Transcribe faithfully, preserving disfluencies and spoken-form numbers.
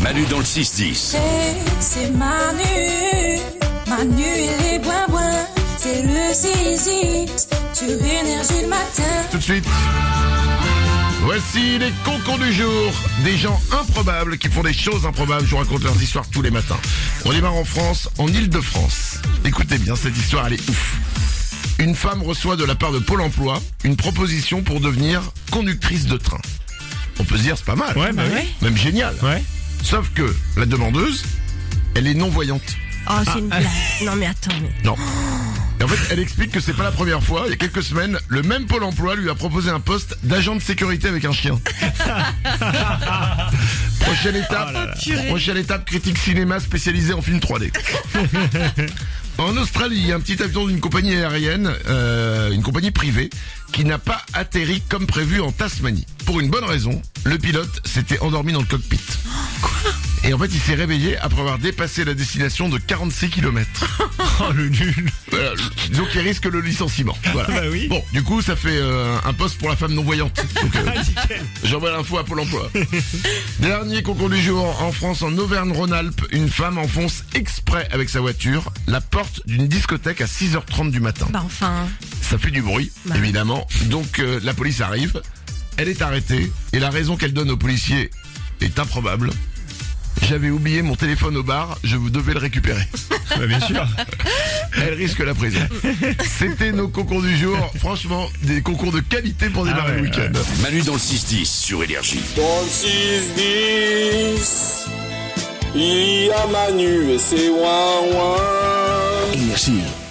Manu dans le six dix. C'est, c'est Manu, Manu et les bois-bois. C'est le six dix sur Énergie le matin. Tout de suite. Voici les concons du jour. Des gens improbables qui font des choses improbables. Je vous raconte leurs histoires tous les matins. On démarre en France, en Île-de-France. Écoutez bien, cette histoire, elle est ouf. Une femme reçoit de la part de Pôle emploi une proposition pour devenir conductrice de train. On peut se dire, c'est pas mal. Ouais, bah oui. Même génial. Ouais. Sauf que la demandeuse, elle est non-voyante. Oh, c'est une blague. Non, mais attends, mais... Non. Et en fait, elle explique que c'est pas la première fois. Il y a quelques semaines, le même Pôle emploi lui a proposé un poste d'agent de sécurité avec un chien. Prochaine étape, Oh là là. prochaine étape, critique cinéma spécialisée en film trois D. En Australie, il y a un petit avion d'une compagnie aérienne, euh, une compagnie privée, qui n'a pas atterri comme prévu en Tasmanie. Pour une bonne raison, le pilote s'était endormi dans le cockpit. Quoi ? Et en fait, il s'est réveillé après avoir dépassé la destination de quarante-six kilomètres. Oh, le nul. Voilà, disons qu'il risque le licenciement. Voilà. Bah oui. Bon, du coup, ça fait euh, un poste pour la femme non-voyante. Donc, euh, Ah, nickel. j'envoie l'info à Pôle emploi. Dernier concours du jour. En France, en Auvergne-Rhône-Alpes, une femme enfonce exprès avec sa voiture la porte d'une discothèque à six heures trente du matin. Bah enfin... Ça fait du bruit, Bah. évidemment. Donc, euh, la police arrive. Elle est arrêtée. Et la raison qu'elle donne aux policiers est improbable. J'avais oublié mon téléphone au bar, je vous devais le récupérer. Bah bien sûr. Elle risque la prison. C'était nos concours du jour. Franchement, des concours de qualité pour démarrer Ah ouais, le week-end. Manu dans le six dix sur Énergie. Dans le six dix, il y a Manu et c'est ouin ouin. Énergie.